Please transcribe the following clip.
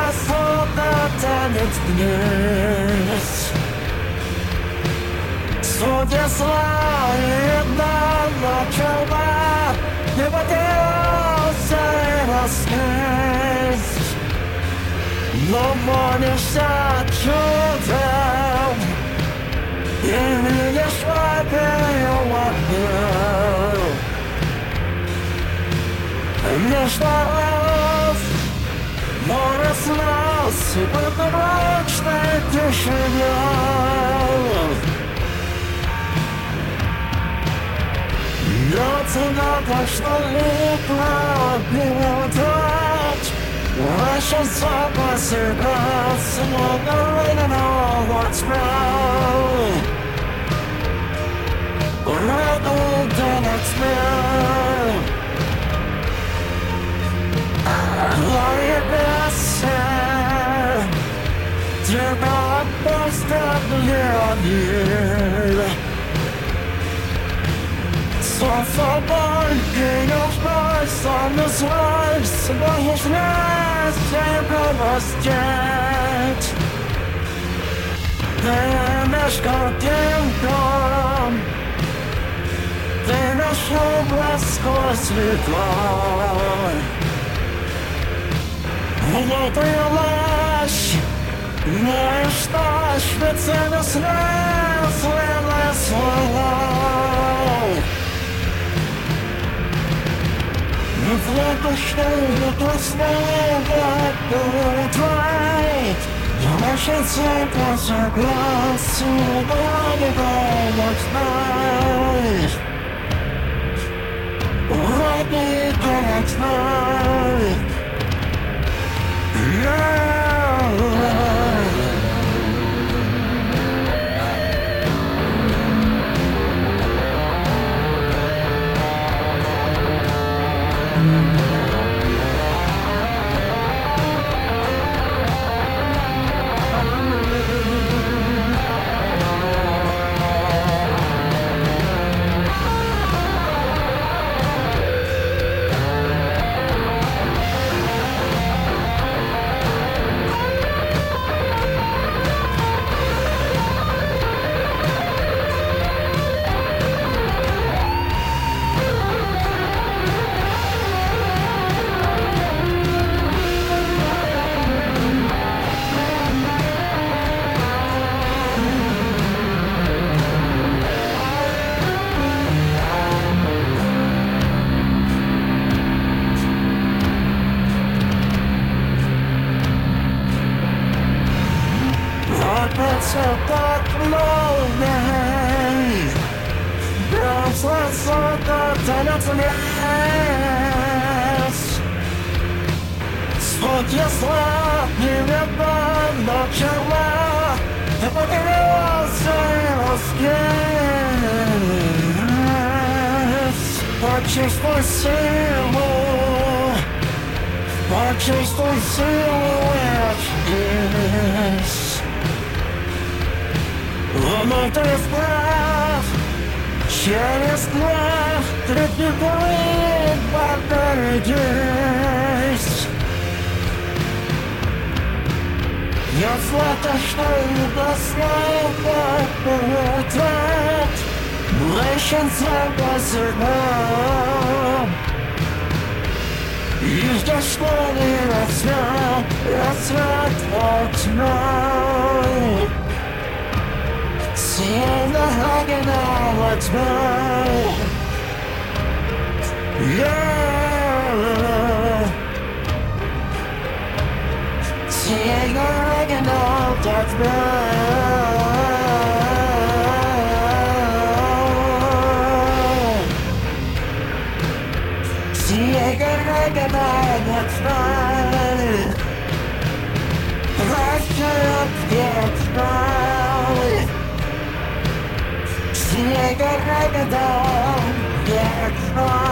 солдат танец вниз. Судья славит нам начала, не поделся и воскрес. Но молишься чудом, и видишь вопию огню. Лишь раз, море слез и полномочной тишине. Льется на то, что липла передать. Russian suppressor gods, the rain and all what's wrong. Red old Donald's man. Gloria Besser. Dear God, burst up year on year. So far, king of Christ on the slice, but his last champion was dead. Then there's kingdom, then a showless course with God. And I realize, there's stash within us now, less alive. If let the shoulder to stand that bullet right, your mission circles are glass to the light what's nice. Ready the next night. Yeah. So dark lonely. Girls let's sort the tenants in your hands. Spot your slap, you remember not your love. The body was your skin. Purchase for sale. Purchase for sale. Yes. Under this breath, cherished breath, that you believe by better days. Just let the shoulder slide back the threat. Nations have us around. You just slowly, that's right for tonight. See the hanging on what's mine. Yeah. See the hanging on what's mine. See the hanging on what's mine. Pressure up gets mine. See, I got right down, yeah,